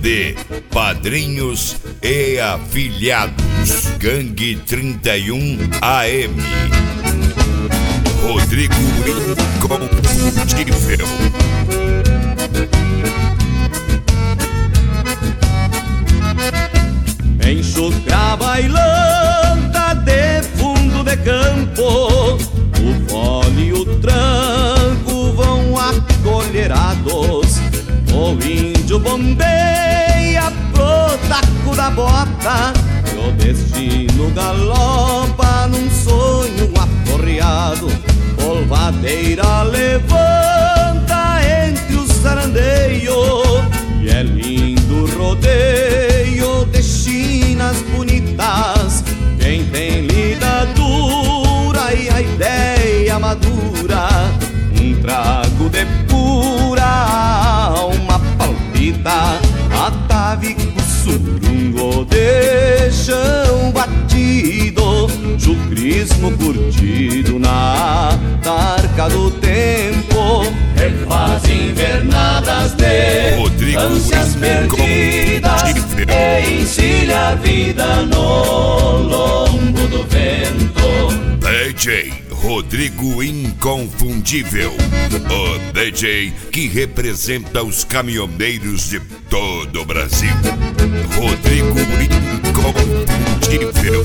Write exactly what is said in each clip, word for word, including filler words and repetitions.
de padrinhos e afiliados. Gangue trinta e um A M. Rodrigo Inconfundível. Enxucra bailanta de fundo de campo, o fole e o tranco vão acolherados. O índio bombeia pro taco da bota e o destino galopa num sonho aporreado. Polvadeira levanta entre os sarandeios e é lindo rodeio de chinas bonitas. Quem tem lida dura e a ideia madura, um trago de pura alma palpita. Atavico surungo de chão batido, chucrismo curtido na tarca do tempo. Refaz invernadas de Rodrigo ânsias perdidas e encilha a vida no lombo do vento. D J Rodrigo Inconfundível, o D J que representa os caminhoneiros de todo o Brasil. Rodrigo Inconfundível.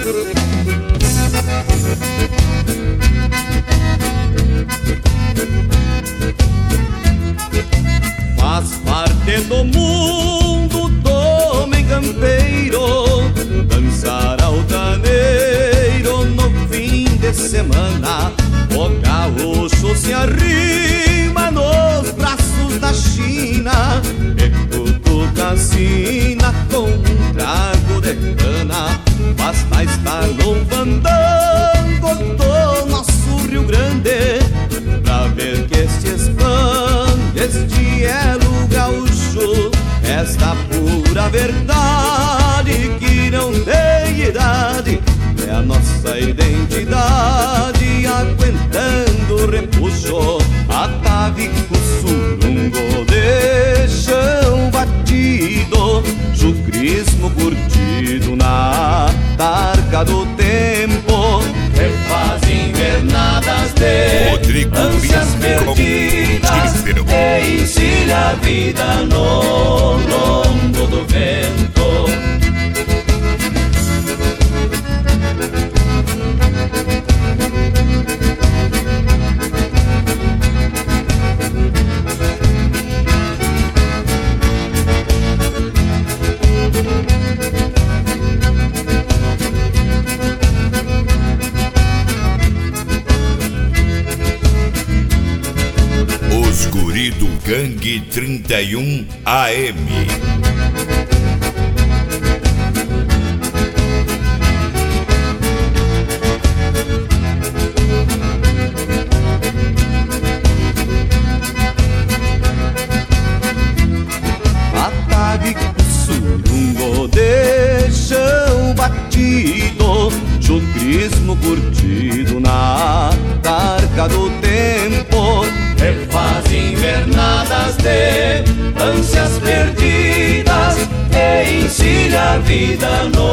Faz parte do mundo do homem campeiro dançar altaneiro no fim de semana. O gaúcho se arrima nos braços da China e cutuca a sina com um trago de cana. Basta estar no fandango do nosso Rio Grande pra ver que este expande, este elo gaúcho, esta pura verdade que não tem idade. É a nossa identidade aguentando o repuxo. Atavico surungo de chão batido, chucrismo curtido na tarca do tempo. Refaz invernadas de Rodrigo ânsias perdidas e encilha a vida no lombo do vento. Os guri do Gangue trinta e um A M. Atavico surungo de chão batido, chucrismo curtido na tarca do tempo. Refaz invernadas de ânsias perdidas e encilha a vida no